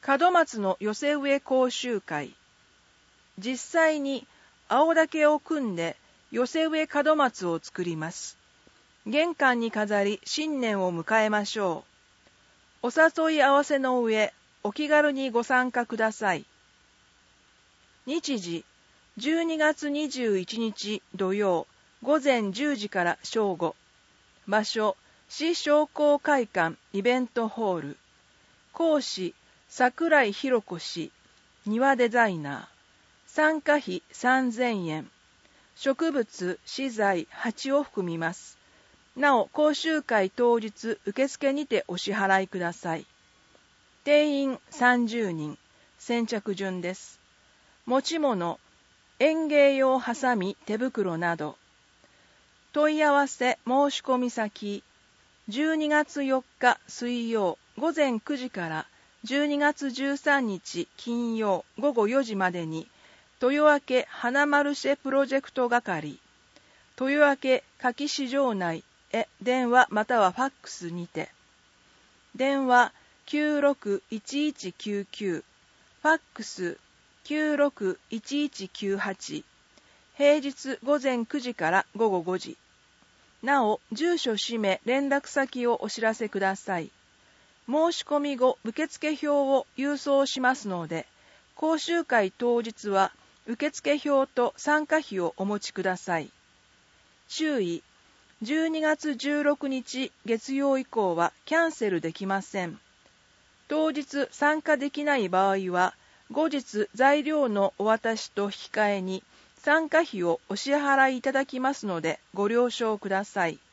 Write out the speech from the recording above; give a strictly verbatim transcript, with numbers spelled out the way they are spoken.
門松の寄せ植え講習会。実際に青竹を組んで寄せ植え門松を作ります。玄関に飾り新年を迎えましょう。お誘い合わせの上、お気軽にご参加ください。日時、じゅうにがつにじゅういちにち土曜、午前じゅうじから正午。場所、市商工会館イベントホール。講師、櫻井弘子氏、庭デザイナー。参加費さんぜんえん。植物、資材はちを含みます。なお、講習会当日受付にてお支払いください。定員さんじゅうにん、先着順です。持ち物、園芸用ハサミ、手袋など。問い合わせ申し込み先、じゅうにがつよっか水曜午前くじからじゅうにがつじゅうさんにち金曜午後よじまでに、豊明花マルシェプロジェクト係、豊明柿市場内へ電話またはファックスにて。電話きゅうろくいちいちきゅうきゅう、ファックスきゅうろくいちいちきゅうはち、平日午前くじから午後ごじ。なお、住所氏名連絡先をお知らせください。申し込み後、受付票を郵送しますので、講習会当日は受付票と参加費をお持ちください。注意、じゅうにがつじゅうろくにち月曜以降はキャンセルできません。当日参加できない場合は、後日材料のお渡しと引き換えに参加費をお支払いいただきますのでご了承ください。